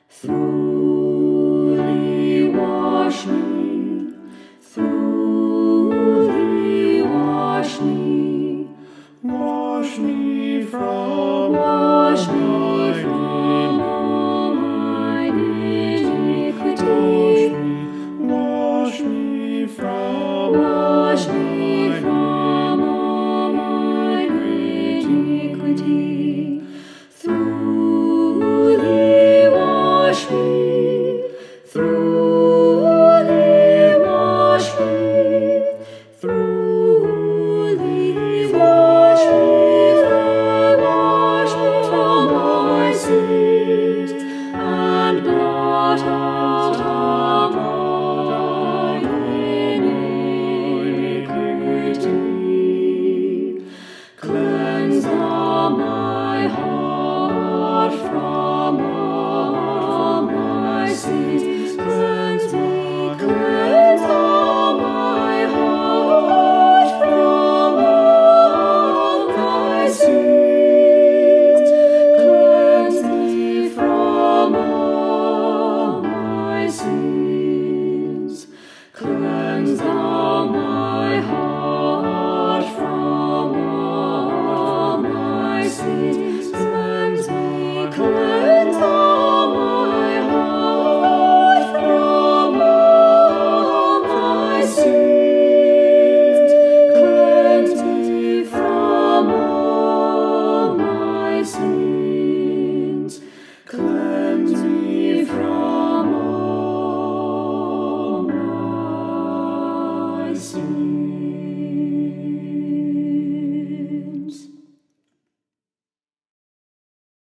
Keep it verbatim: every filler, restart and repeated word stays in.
Thoroughly wash me, thoroughly wash me, wash me from wash all me my from all my iniquity, Wash me from wash all me my from all my iniquity. Thoroughly wash me, thoroughly wash me, thoroughly wash me, wash me from all my sins, and blot out all my iniquity. Cleanse thou my heart from all my sins. Cleanse me, cleanse thou my heart from all my sins. Cleanse me from all my sins. Cleanse thou my heart from all my sins. Cleanse me, cleanse thou my heart from all my sins. Cleanse me from all my sins. Cleanse me from all my sins.